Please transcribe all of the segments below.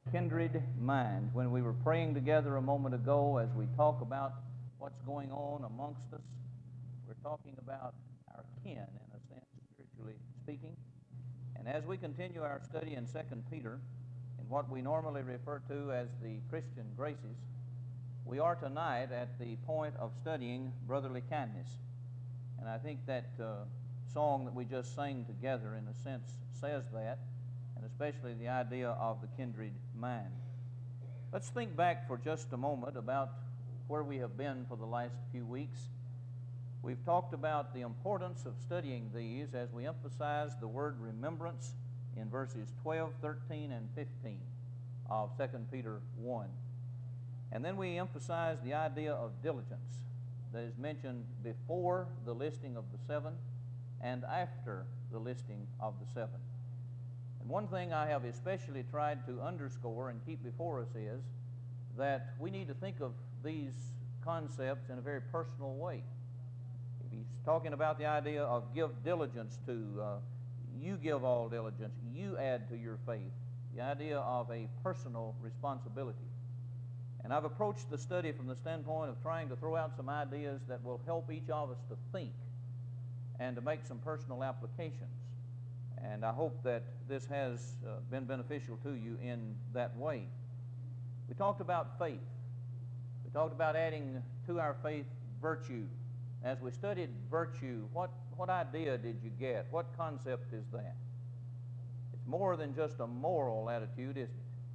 kindred mind. When we were praying together a moment ago, as we talk about what's going on amongst us, we're talking about our kin, in a sense, spiritually speaking. And as we continue our study in 2 Peter, in what we normally refer to as the Christian graces, we are tonight at the point of studying brotherly kindness. And I think that song that we just sang together, in a sense, says that, and especially the idea of the kindred mind. Let's think back for just a moment about where we have been for the last few weeks. We've talked about the importance of studying these as we emphasize the word remembrance in verses 12, 13, and 15 of 2 Peter 1. And then we emphasize the idea of diligence that is mentioned before the listing of the seven and after the listing of the seven. And one thing I have especially tried to underscore and keep before us is that we need to think of these concepts in a very personal way. He's talking about the idea of give diligence to, you give all diligence, you add to your faith, the idea of a personal responsibility. And I've approached the study from the standpoint of trying to throw out some ideas that will help each of us to think and to make some personal applications. And I hope that this has been beneficial to you in that way. We talked about faith. We talked about adding to our faith virtue. As we studied virtue, what idea did you get? What concept is that? It's more than just a moral attitude, isn't it?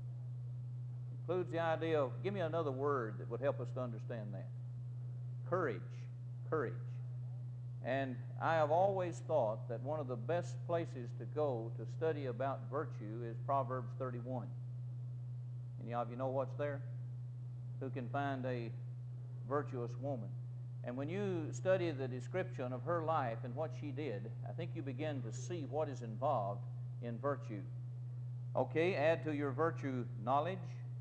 It includes the idea of, give me another word that would help us to understand that. Courage. Courage. And I have always thought that one of the best places to go to study about virtue is Proverbs 31. Any of you know what's there? Who can find a virtuous woman? And when you study the description of her life and what she did, I think you begin to see what is involved in virtue. Okay, add to your virtue knowledge.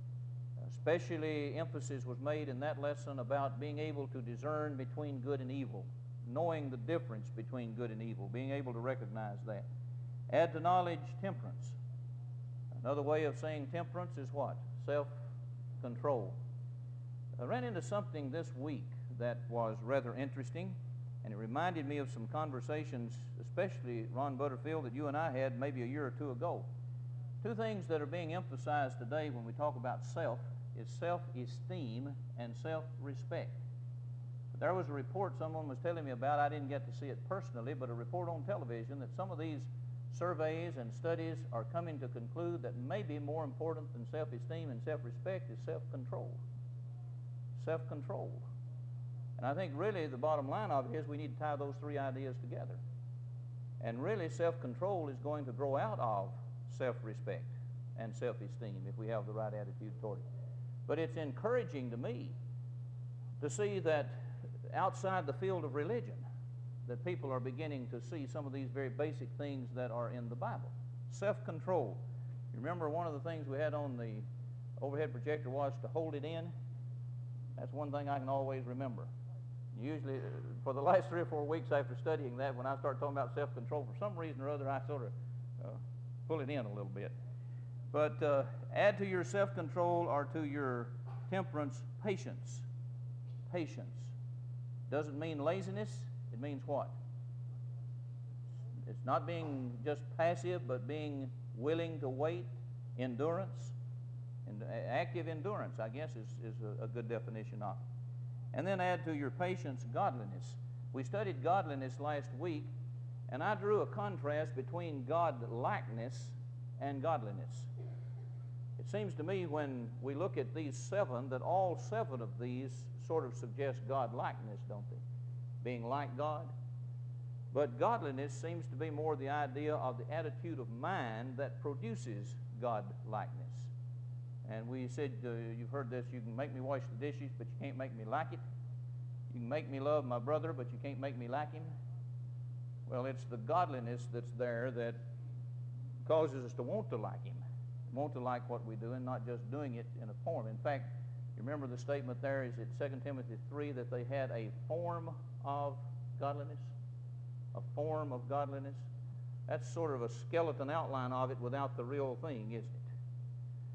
Especially emphasis was made in that lesson about being able to discern between good and evil, knowing the difference between good and evil, being able to recognize that. Add to knowledge temperance. Another way of saying temperance is what? Self-control. I ran into something this week that was rather interesting, and it reminded me of some conversations, especially Ron Butterfield, that you and I had maybe a year or two ago. Two things that are being emphasized today when we talk about self is self-esteem and self-respect. There was a report someone was telling me about. I didn't get to see it personally, but a report on television that some of these surveys and studies are coming to conclude that maybe more important than self-esteem and self-respect is self-control. Self-control. And I think really the bottom line of it is we need to tie those three ideas together. And really self-control is going to grow out of self-respect and self-esteem if we have the right attitude toward it. But it's encouraging to me to see that outside the field of religion, that people are beginning to see some of these very basic things that are in the Bible. Self-control. You remember one of the things we had on the overhead projector was to hold it in? That's one thing I can always remember. Usually, for the last 3 or 4 weeks after studying that, when I start talking about self-control, for some reason or other, I sort of pull it in a little bit. But add to your self-control or to your temperance, patience. Patience. Doesn't mean laziness. It means what? It's not being just passive, but being willing to wait. Endurance. And active endurance, I guess, is a good definition of it. And then add to your patience godliness. We studied godliness last week, and I drew a contrast between God-likeness and godliness. It seems to me when we look at these seven that all seven of these sort of suggest God-likeness, don't they? Being like God. But godliness seems to be more the idea of the attitude of mind that produces God-likeness. And we said, you've heard this, you can make me wash the dishes, but you can't make me like it. You can make me love my brother, but you can't make me like him. Well, it's the godliness that's there that causes us to want to like him, want to like what we do, and not just doing it in a form. In fact, you remember the statement there is at 2 Timothy 3 that they had a form of godliness? A form of godliness? That's sort of a skeleton outline of it without the real thing, isn't it?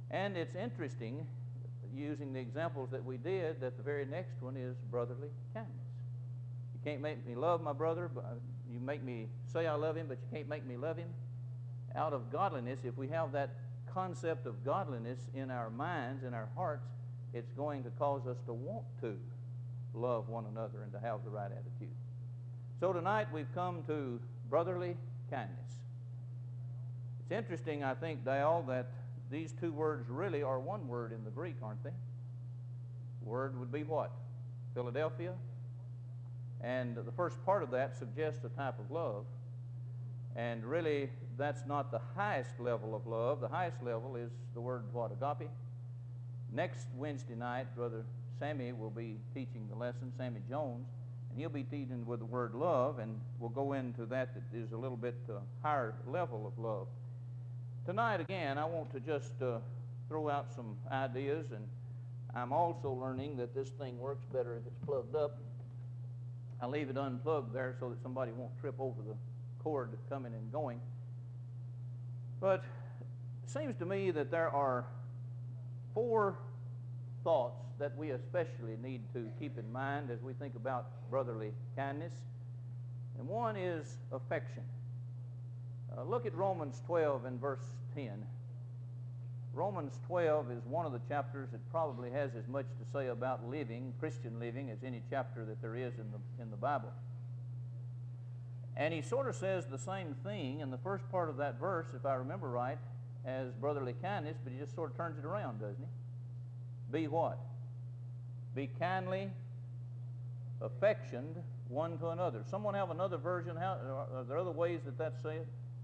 And it's interesting, using the examples that we did, that the very next one is brotherly kindness. You can't make me love my brother, but you make me say I love him, but you can't make me love him. Out of godliness, if we have that concept of godliness in our minds, in our hearts, it's going to cause us to want to love one another and to have the right attitude. So tonight we've come to brotherly kindness. It's interesting, I think, Dale, that these two words really are one word in the Greek, aren't they? The word would be what? Philadelphia. And the first part of that suggests a type of love. And really, that's not the highest level of love. The highest level is the word what? Agape. Next Wednesday night, Brother Sammy will be teaching the lesson, Sammy Jones, and he'll be teaching with the word love, and we'll go into that is a little bit higher level of love. Tonight, again, I want to just throw out some ideas, and I'm also learning that this thing works better if it's plugged up. I leave it unplugged there so that somebody won't trip over the cord coming and going. But it seems to me that there are 4 thoughts that we especially need to keep in mind as we think about brotherly kindness. And one is affection. Look at Romans 12 and verse 10. Romans 12 is one of the chapters that probably has as much to say about living, Christian living, as any chapter that there is in the Bible. And he sort of says the same thing in the first part of that verse, if I remember right, as brotherly kindness, but he just sort of turns it around, doesn't he? Be what? Be kindly affectioned one to another. Someone have another version? Are there other ways that that's said?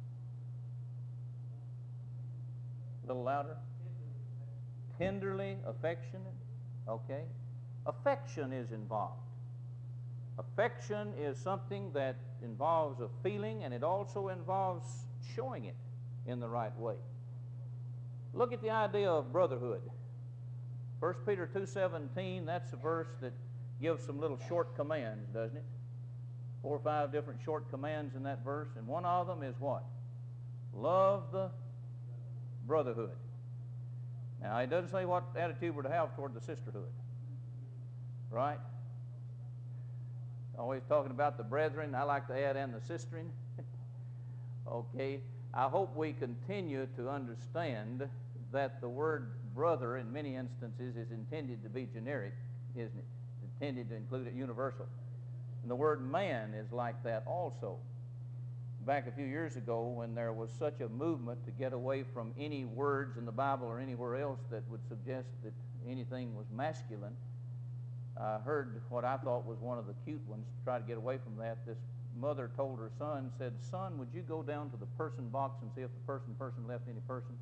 A little louder. Tenderly affectionate. Okay. Affection is involved. Affection is something that involves a feeling, and it also involves showing it in the right way. Look at the idea of brotherhood. 1 Peter 2:17, that's a verse that gives some little short commands, doesn't it? 4 or 5 different short commands in that verse, and one of them is what? Love the brotherhood. Now, it doesn't say what attitude we're to have toward the sisterhood, right? Always talking about the brethren. I like to add and the sistering. Okay. I hope we continue to understand that the word brother in many instances is intended to be generic, isn't it? It's intended to include it universal. And the word man is like that also. Back a few years ago, when there was such a movement to get away from any words in the Bible or anywhere else that would suggest that anything was masculine, I heard what I thought was one of the cute ones to try to get away from that. This mother told her son, said, "Son, would you go down to the person box and see if the person left any person?"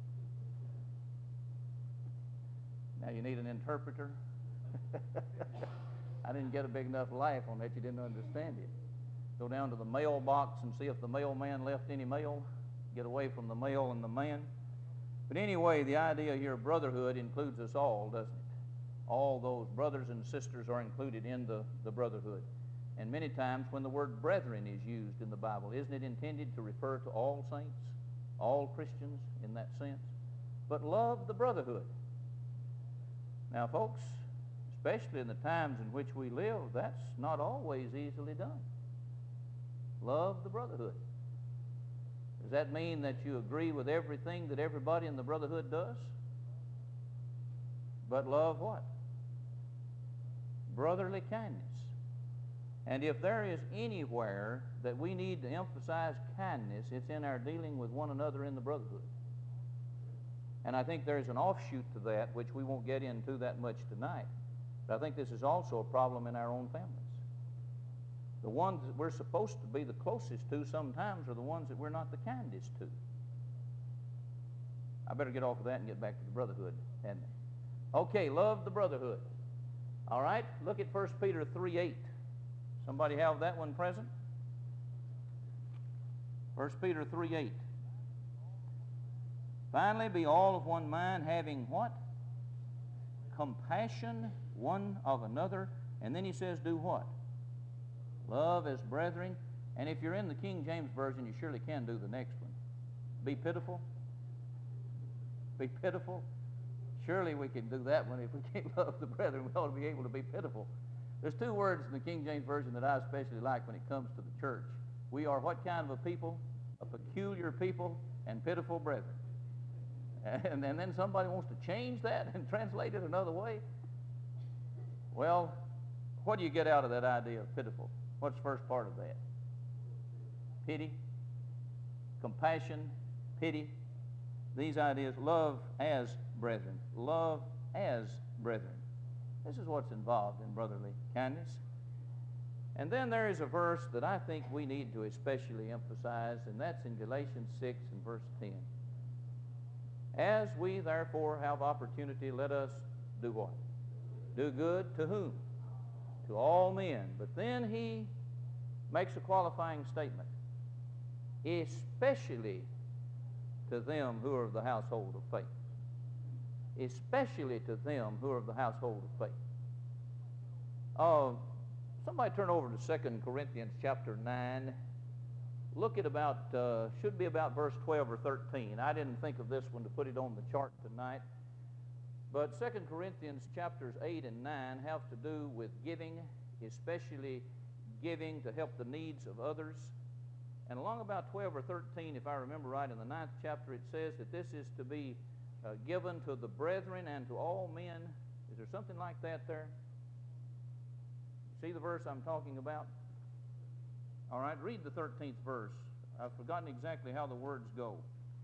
Now you need an interpreter. I didn't get a big enough laugh on that. You didn't understand it. Go down to the mailbox and see if the mailman left any mail. Get away from the mail and the man. But anyway, the idea here of brotherhood includes us all, doesn't it? All those brothers and sisters are included in the brotherhood. And many times when the word brethren is used in the Bible, isn't it intended to refer to all saints, all Christians in that sense? But love the brotherhood. Now, folks, especially in the times in which we live, that's not always easily done. Love the brotherhood. Does that mean that you agree with everything that everybody in the brotherhood does? But love what? Brotherly kindness. And if there is anywhere that we need to emphasize kindness, it's in our dealing with one another in the brotherhood. And I think there's an offshoot to that, which we won't get into that much tonight. But I think this is also a problem in our own families. The ones that we're supposed to be the closest to sometimes are the ones that we're not the kindest to. I better get off of that and get back to the brotherhood, hadn't I? Okay, love the brotherhood. All right, look at 1 Peter 3:8. Somebody have that one present? 1 Peter 3:8. Finally, be all of one mind, having what? Compassion one of another. And then he says, do what? Love as brethren. And if you're in the King James Version, you surely can do the next one. Be pitiful. be pitiful? Surely we can do that one. If we can't love the brethren, we ought to be able to be pitiful. There's two words in the King James Version that I especially like when it comes to the church. We are what kind of a people? A peculiar people and pitiful brethren. And then somebody wants to change that and translate it another way. Well, what do you get out of that idea of pitiful? What's the first part of that? Pity, compassion, pity. These ideas, love as brethren. Love as brethren. This is what's involved in brotherly kindness. And then there is a verse that I think we need to especially emphasize, and that's in Galatians 6 and verse 10. As we therefore have opportunity, let us do what? Do good to whom? To all men. But then he makes a qualifying statement. Especially to them who are of the household of faith. Especially to them who are of the household of faith. Somebody turn over to 2 Corinthians chapter 9. Look at about, should be about verse 12 or 13. I didn't think of this one to put it on the chart tonight. But 2 Corinthians chapters 8 and 9 have to do with giving, especially giving to help the needs of others. And along about 12 or 13, if I remember right, in the 9th chapter, it says that this is to be given to the brethren and to all men. Is there something like that there? See the verse I'm talking about? All right, read the 13th verse. I've forgotten exactly how the words go.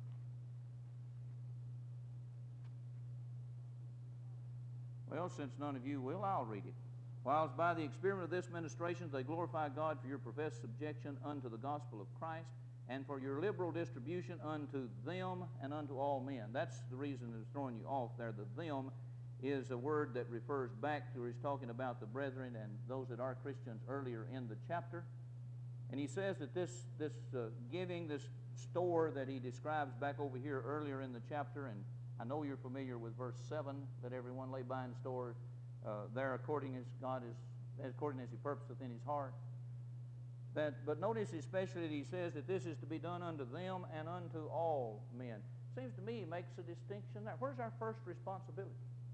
Well, since none of you will, I'll read it. Whilst by the experiment of this ministration they glorify God for your professed subjection unto the gospel of Christ, and for your liberal distribution unto them and unto all men. That's the reason it's throwing you off there. The them is a word that refers back to where he's talking about the brethren and those that are Christians earlier in the chapter. And he says that this giving, this store that he describes back over here earlier in the chapter, and I know you're familiar with verse 7, that everyone lay by and store there according as he purposeth in his heart. But notice especially that he says that this is to be done unto them and unto all men. Seems to me he makes a distinction there. Where's our first responsibility?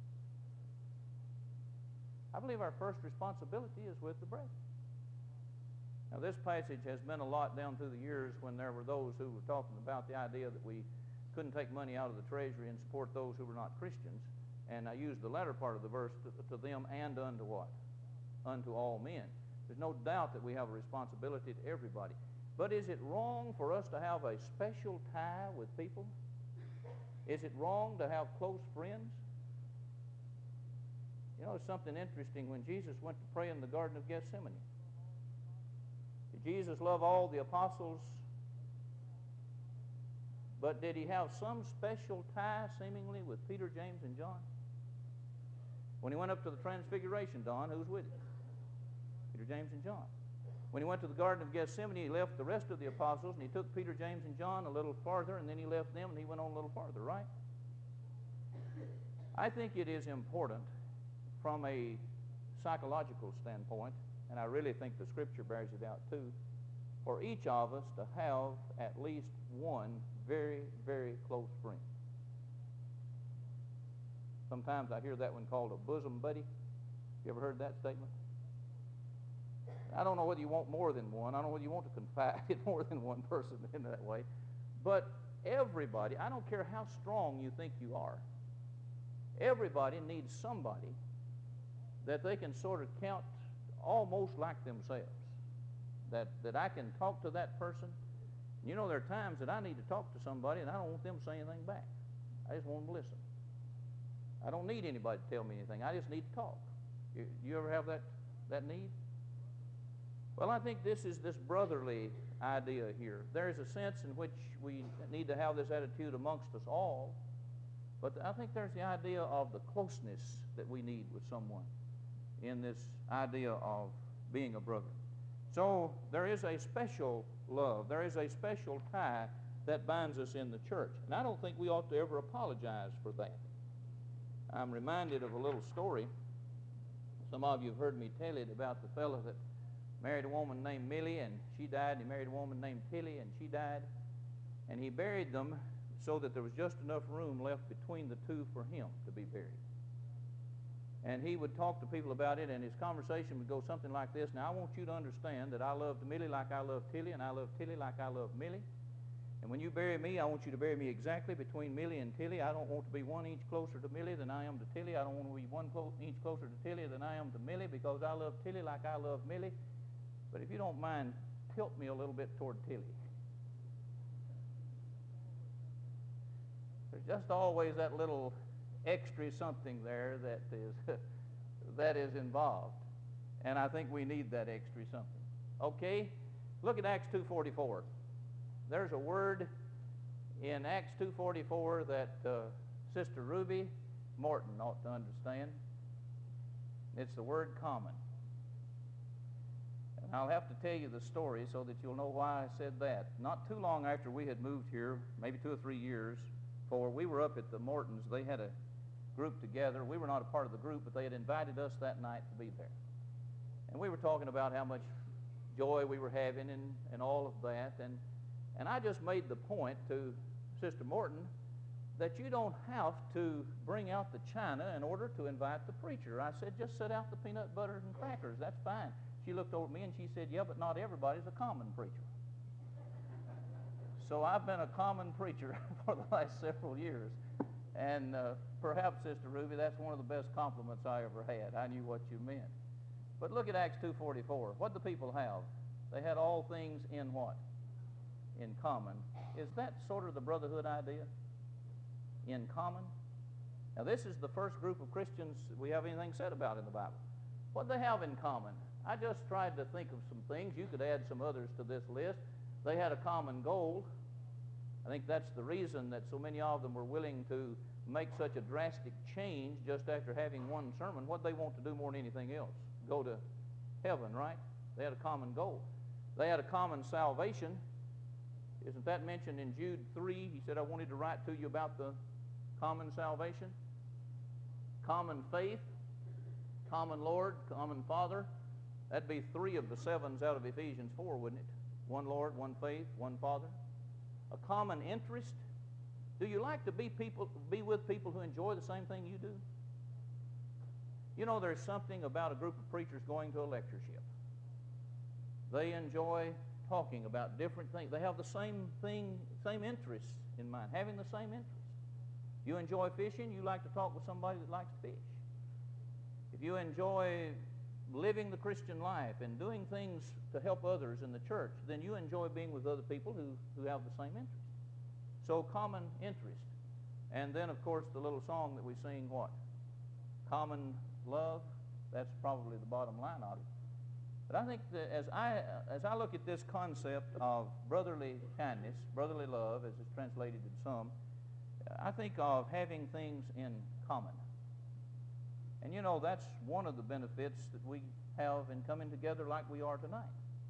I believe our first responsibility is with the brethren. Now, this passage has meant a lot down through the years when there were those who were talking about the idea that we couldn't take money out of the treasury and support those who were not Christians. And I used the latter part of the verse to them and unto what? Unto all men. There's no doubt that we have a responsibility to everybody. But is it wrong for us to have a special tie with people? Is it wrong to have close friends? You know, it's something interesting. When Jesus went to pray in the Garden of Gethsemane, did Jesus love all the apostles? But did he have some special tie, seemingly, with Peter, James, and John? When he went up to the Transfiguration, Don, who was with him? Peter, James, and John. When he went to the Garden of Gethsemane, he left the rest of the apostles, and he took Peter, James, and John a little farther, and then he left them, and he went on a little farther, right? I think it is important from a psychological standpoint, and I really think the Scripture bears it out too, for each of us to have at least one very, very close friend. Sometimes I hear that one called a bosom buddy. You ever heard that statement? I don't know whether you want more than one. I don't know whether you want to confide in more than one person in that way. But everybody, I don't care how strong you think you are, everybody needs somebody that they can sort of count almost like themselves. That I can talk to that person. You know, there are times that I need to talk to somebody and I don't want them to say anything back. I just want them to listen. I don't need anybody to tell me anything. I just need to talk. You ever have that need? Well, I think this is this brotherly idea here. There is a sense in which we need to have this attitude amongst us all, but I think there's the idea of the closeness that we need with someone in this idea of being a brother. So there is a special love. There is a special tie that binds us in the church. And I don't think we ought to ever apologize for that. I'm reminded of a little story. Some of you have heard me tell it about the fellow that married a woman named Millie and she died. And he married a woman named Tilly and she died. And he buried them so that there was just enough room left between the two for him to be buried. And he would talk to people about it, and his conversation would go something like this: now, I want you to understand that I loved Millie like I love Tilly, and I love Tilly like I love Millie. And when you bury me, I want you to bury me exactly between Millie and Tilly. I don't want to be 1 inch closer to Millie than I am to Tilly. I don't want to be 1 inch closer to Tilly than I am to Millie, because I love Tilly like I love Millie. But if you don't mind, tilt me a little bit toward Tilly. There's just always that little extra something there that is involved. And I think we need that extra something. Okay? Look at Acts 2:44. There's a word in Acts 2:44 that Sister Ruby Morton ought to understand. It's the word common. And I'll have to tell you the story so that you'll know why I said that. Not too long after we had moved here, maybe 2 or 3 years, for we were up at the Mortons. They had a group together. We were not a part of the group, but they had invited us that night to be there. And we were talking about how much joy we were having and all of that. And I just made the point to Sister Morton that you don't have to bring out the china in order to invite the preacher. I said, just set out the peanut butter and crackers. That's fine. She looked over at me and she said, yeah, but not everybody's a common preacher. So I've been a common preacher for the last several years. And perhaps, Sister Ruby, that's one of the best compliments I ever had. I knew what you meant. But look at Acts 2:44. What do the people have? They had all things in what? In common. Is that sort of the brotherhood idea? In common? Now, this is the first group of Christians we have anything said about in the Bible. What do they have in common? I just tried to think of some things. You could add some others to this list. They had a common goal. I think that's the reason that so many of them were willing to make such a drastic change just after having one sermon. What they want to do more than anything else? Go to heaven, right? They had a common goal. They had a common salvation. Isn't that mentioned in Jude 3? He said, I wanted to write to you about the common salvation. Common faith, common Lord, common Father. That'd be 3 of the 7s out of Ephesians 4, wouldn't it? One Lord, one faith, one Father. A common interest. Do you like to be with people who enjoy the same thing you do? You know, there's something about a group of preachers going to a lectureship. They enjoy talking about different things. They have the same thing, same interests in mind, having the same interests. You enjoy fishing, you like to talk with somebody that likes to fish. If you enjoy living the Christian life and doing things to help others in the church, then you enjoy being with other people who have the same interest. So common interest. And then, of course, the little song that we sing, what? Common love. That's probably the bottom line of it. But I think that as I look at this concept of brotherly kindness, brotherly love, as it's translated in some, I think of having things in common. And you know, that's one of the benefits that we have in coming together like we are tonight.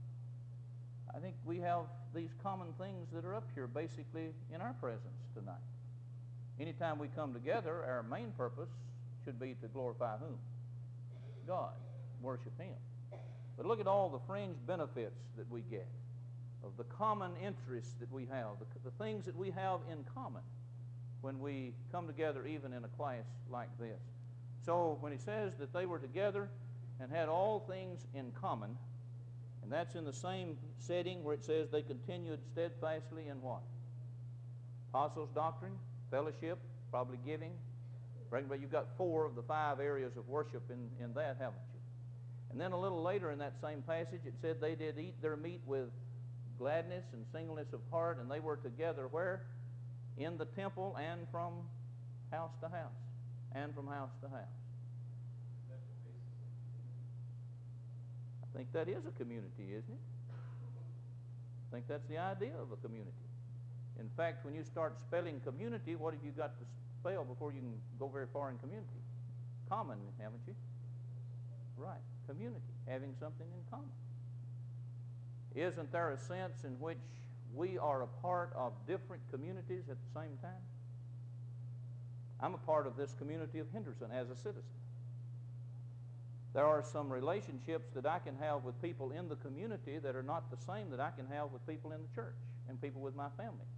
I think we have these common things that are up here basically in our presence tonight. Anytime we come together, our main purpose should be to glorify whom? God. Worship Him. But look at all the fringe benefits that we get of the common interests that we have, the things that we have in common when we come together even in a class like this. So when he says that they were together and had all things in common, and that's in the same setting where it says they continued steadfastly in what? Apostles' doctrine, fellowship, probably giving. But you've got 4 of the 5 areas of worship in that, haven't you? And then a little later in that same passage, it said they did eat their meat with gladness and singleness of heart, and they were together where? In the temple and from house to house. And from house to house. I think that is a community, isn't it? I think that's the idea of a community. In fact, when you start spelling community, what have you got to spell before you can go very far in community? Common, haven't you? Right, community, having something in common. Isn't there a sense in which we are a part of different communities at the same time? I'm a part of this community of Henderson as a citizen. There are some relationships that I can have with people in the community that are not the same that I can have with people in the church and people with my family.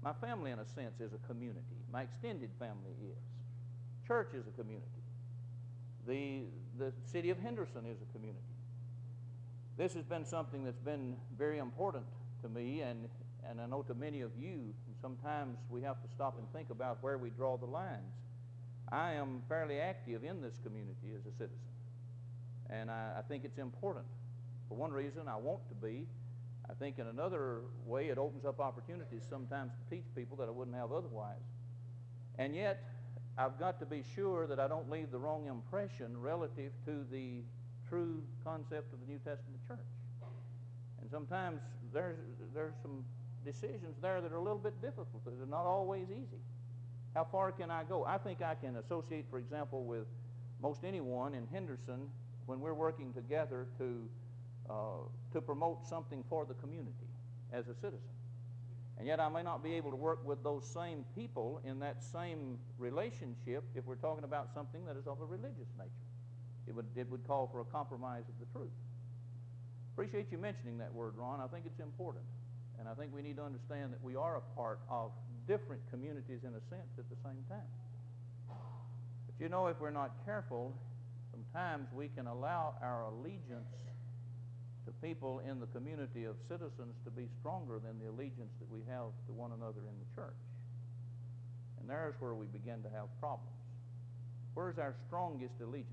My family, in a sense, is a community. My extended family is. Church is a community. The city of Henderson is a community. This has been something that's been very important to me, and I know to many of you. Sometimes we have to stop and think about where we draw the lines. I am fairly active in this community as a citizen, and I think it's important. For one reason, I want to be. I think in another way, it opens up opportunities sometimes to teach people that I wouldn't have otherwise. And yet, I've got to be sure that I don't leave the wrong impression relative to the true concept of the New Testament church. And sometimes there's some decisions there that are a little bit difficult. They're not always easy. How far can I go? I think I can associate, for example, with most anyone in Henderson when we're working together to promote something for the community as a citizen. And yet I may not be able to work with those same people in that same relationship if we're talking about something that is of a religious nature. It would call for a compromise of the truth. Appreciate you mentioning that word, Ron. I think it's important. And I think we need to understand that we are a part of different communities in a sense at the same time. But you know, if we're not careful, sometimes we can allow our allegiance to people in the community of citizens to be stronger than the allegiance that we have to one another in the church. And there's where we begin to have problems. Where's our strongest allegiance?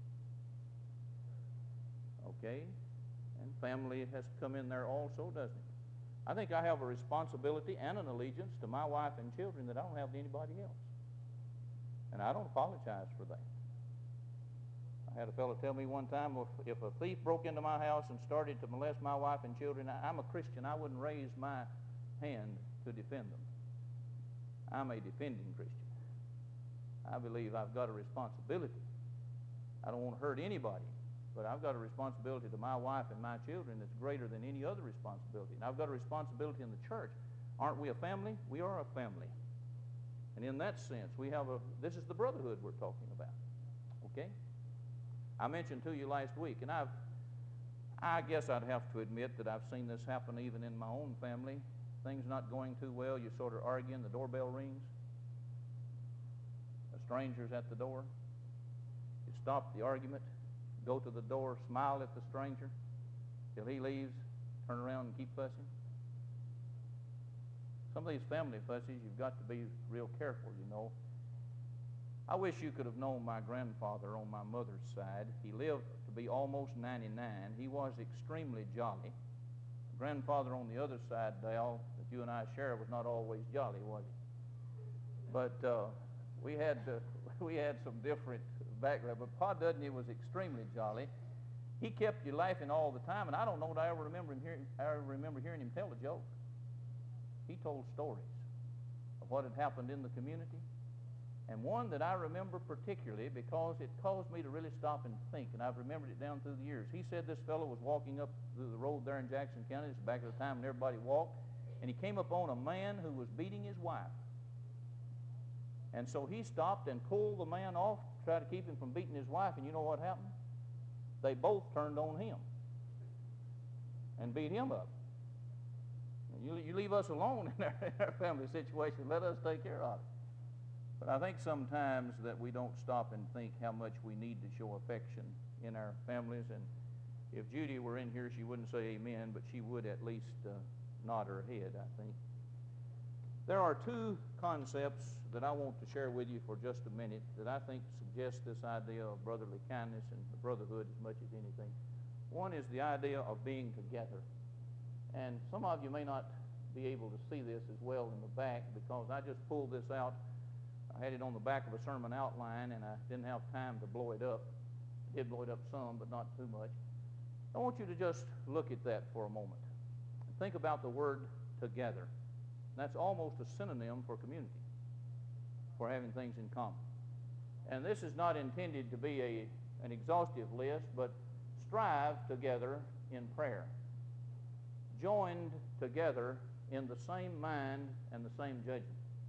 Okay? And family has come in there also, doesn't it? I think I have a responsibility and an allegiance to my wife and children that I don't have to anybody else. And I don't apologize for that. I had a fellow tell me one time, if a thief broke into my house and started to molest my wife and children, I'm a Christian. I wouldn't raise my hand to defend them. I'm a defending Christian. I believe I've got a responsibility. I don't want to hurt anybody, but I've got a responsibility to my wife and my children that's greater than any other responsibility. And I've got a responsibility in the church. Aren't we a family? We are a family. And in that sense, this is the brotherhood we're talking about. Okay? I mentioned to you last week, and I guess I'd have to admit that I've seen this happen even in my own family. Things not going too well, you sort of arguing, the doorbell rings. A stranger's at the door. You stop the argument, go to the door, smile at the stranger till he leaves, turn around and keep fussing. Some of these family fusses, you've got to be real careful, you know. I wish you could have known my grandfather on my mother's side. He lived to be almost 99. He was extremely jolly. Grandfather on the other side, Dale, that you and I share, was not always jolly, was he? But we had some different background. But Pa Dudney was extremely jolly. He kept you laughing all the time, and I don't know that I ever remember hearing him tell a joke. He told stories of what had happened in the community. And one that I remember particularly because it caused me to really stop and think, and I've remembered it down through the years. He said this fellow was walking up through the road there in Jackson County. This is back at the time when everybody walked. And he came upon a man who was beating his wife. And so he stopped and pulled the man off, tried to keep him from beating his wife. And you know what happened? They both turned on him and beat him up. You leave us alone in our family situation. Let us take care of it. But I think sometimes that we don't stop and think how much we need to show affection in our families. And if Judy were in here, she wouldn't say amen, but she would at least nod her head, I think. There are two concepts that I want to share with you for just a minute that I think suggest this idea of brotherly kindness and brotherhood as much as anything. One is the idea of being together. And some of you may not be able to see this as well in the back because I just pulled this out. I had it on the back of a sermon outline, and I didn't have time to blow it up. I did blow it up some, but not too much. I want you to just look at that for a moment. And think about the word together. That's almost a synonym for community, for having things in common. And this is not intended to be an exhaustive list, but strive together in prayer. Joined together in the same mind and the same judgment.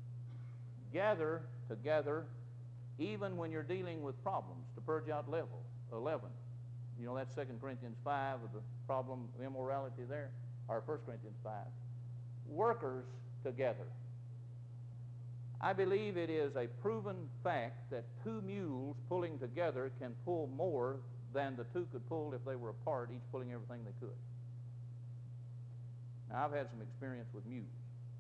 Gather together even when you're dealing with problems to purge out level. 11. You know, that's 2 Corinthians 5 of the problem of immorality there, or 1 Corinthians 5. Workers together. I believe it is a proven fact that two mules pulling together can pull more than the two could pull if they were apart, each pulling everything they could. Now, I've had some experience with mules.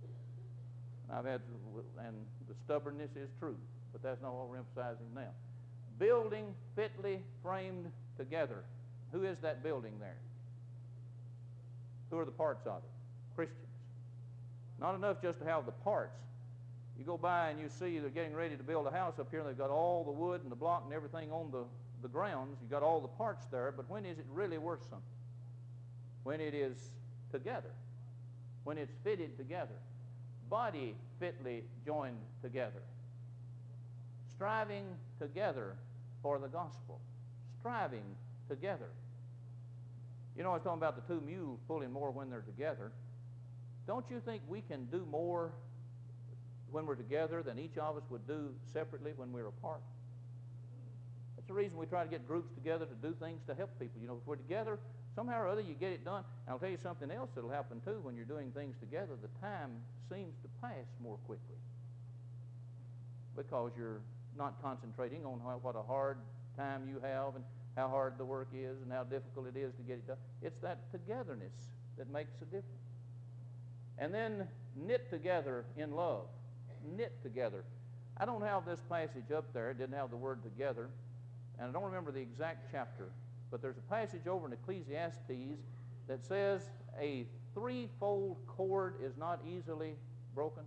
And the stubbornness is true, but that's not what we're emphasizing now. Building fitly framed together. Who is that building there? Who are the parts of it? Christians. Not enough just to have the parts. You go by and you see they're getting ready to build a house up here, and they've got all the wood and the block and everything on the grounds. You've got all the parts there, but when is it really worth something? When it is together. When it's fitted together. Body fitly joined together. Striving together for the gospel. Striving together. You know, I was talking about the two mules pulling more when they're together. Don't you think we can do more when we're together than each of us would do separately when we're apart? That's the reason we try to get groups together to do things to help people. You know, if we're together, somehow or other you get it done. And I'll tell you something else that'll happen too when you're doing things together. The time seems to pass more quickly because you're not concentrating on what a hard time you have and how hard the work is and how difficult it is to get it done. It's that togetherness that makes a difference. And then knit together in love. Knit together. I don't have this passage up there. It didn't have the word together. And I don't remember the exact chapter. But there's a passage over in Ecclesiastes that says a threefold cord is not easily broken.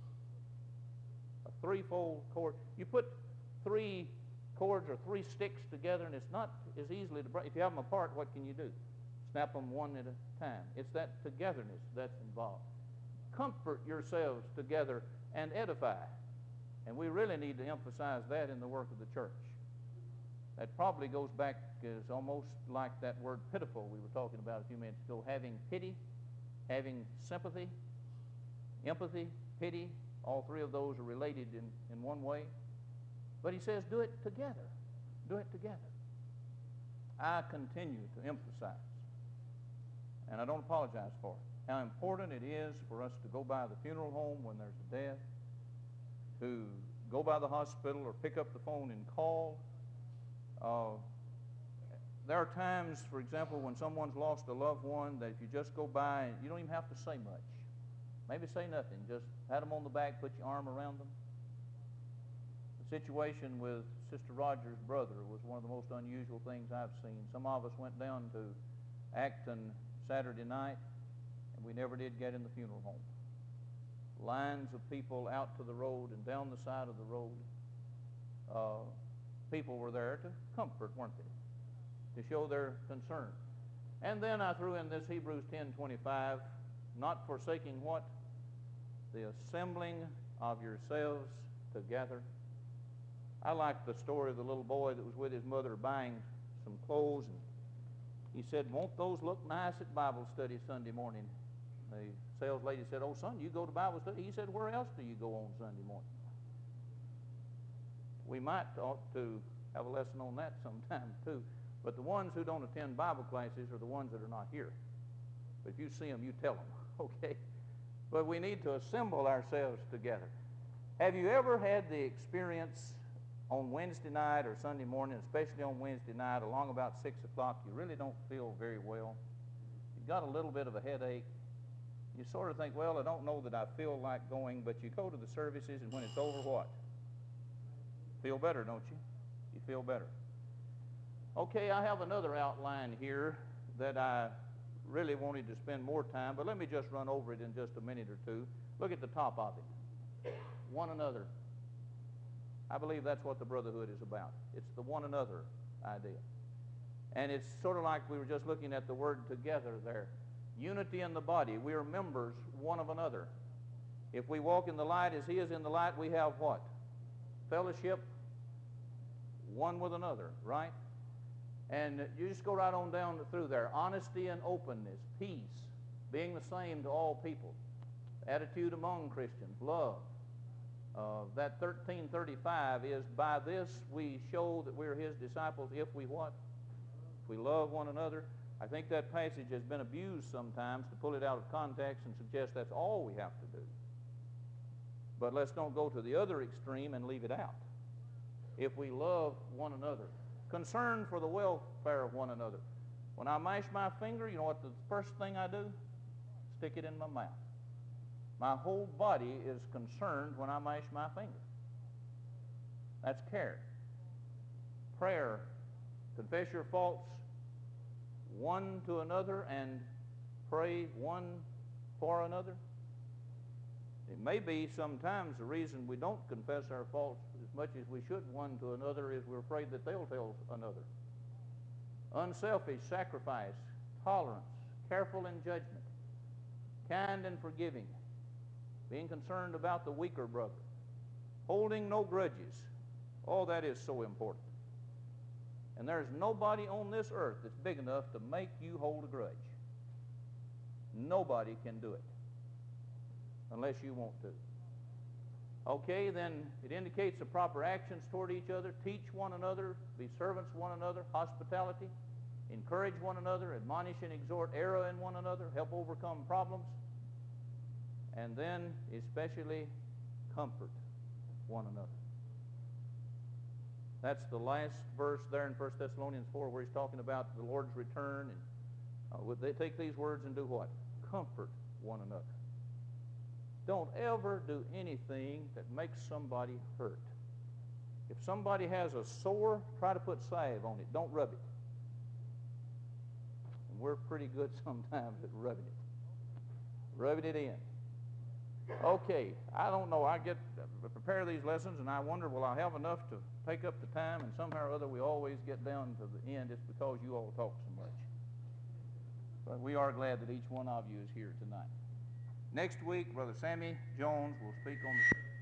A threefold cord. You put three cords or three sticks together and it's not as easily to break. If you have them apart, what can you do? Snap them one at a time. It's that togetherness that's involved. Comfort yourselves together and edify. And we really need to emphasize that in the work of the church. That probably goes back as almost like that word pitiful we were talking about a few minutes ago. Having pity, having sympathy, empathy, pity. All three of those are related in one way. But he says do it together. Do it together. I continue to emphasize, and I don't apologize for it, how important it is for us to go by the funeral home when there's a death, to go by the hospital or pick up the phone and call. There are times, for example, when someone's lost a loved one, that if you just go by, you don't even have to say much. Maybe say nothing. Just pat them on the back, put your arm around them. The situation with Sister Rogers' brother was one of the most unusual things I've seen. Some of us went down to Acton Saturday night, and we never did get in the funeral home. Lines of people out to the road and down the side of the road. People were there to comfort, weren't they? To show their concern. And then I threw in this Hebrews 10:25, not forsaking what? The assembling of yourselves together. I like the story of the little boy that was with his mother buying some clothes, and he said, "Won't those look nice at Bible study Sunday morning?" The sales lady said, "Oh, son, you go to Bible study?" He said, "Where else do you go on Sunday morning?" We might ought to have a lesson on that sometime too. But the ones who don't attend Bible classes are the ones that are not here. But if you see them, you tell them, okay? But we need to assemble ourselves together. Have you ever had the experience on Wednesday night or Sunday morning, especially on Wednesday night, along about 6 o'clock, you really don't feel very well? You've got a little bit of a headache. You sort of think, well, I don't know that I feel like going, but you go to the services, and when it's over, what? Feel better, don't you? You feel better. Okay, I have another outline here that I really wanted to spend more time, but let me just run over it in just a minute or two. Look at the top of it. One another. I believe that's what the brotherhood is about. It's the one another idea. And it's sort of like we were just looking at the word together there. Unity in the body. We are members one of another. If we walk in the light as he is in the light, we have what? Fellowship one with another, right? And you just go right on down through there. Honesty and openness, peace, being the same to all people, attitude among Christians, love. That 13:35 is, by this we show that we're his disciples if we what? If we love one another. I think that passage has been abused sometimes to pull it out of context and suggest that's all we have to do. But let's don't go to the other extreme and leave it out. If we love one another, concern for the welfare of one another. When I mash my finger, you know what the first thing I do? Stick it in my mouth. My whole body is concerned when I mash my finger. That's care. Prayer. Confess your faults one to another and pray one for another. It may be sometimes the reason we don't confess our faults as much as we should one to another is we're afraid that they'll tell another. Unselfish sacrifice, tolerance, careful in judgment, kind and forgiving, being concerned about the weaker brother, holding no grudges. All that is so important. And there's nobody on this earth that's big enough to make you hold a grudge. Nobody can do it unless you want to. Okay, then it indicates the proper actions toward each other. Teach one another, be servants to one another, hospitality, encourage one another, admonish and exhort error in one another, help overcome problems, and then especially comfort one another. That's the last verse there in 1 Thessalonians 4 where he's talking about the Lord's return. And they take these words and do what? Comfort one another. Don't ever do anything that makes somebody hurt. If somebody has a sore, try to put salve on it. Don't rub it. And we're pretty good sometimes at rubbing it in. Okay, I don't know. I prepare these lessons, and I wonder, will I have enough to take up the time? And somehow or other, we always get down to the end just because you all talk so much. But we are glad that each one of you is here tonight. Next week, Brother Sammy Jones will speak on the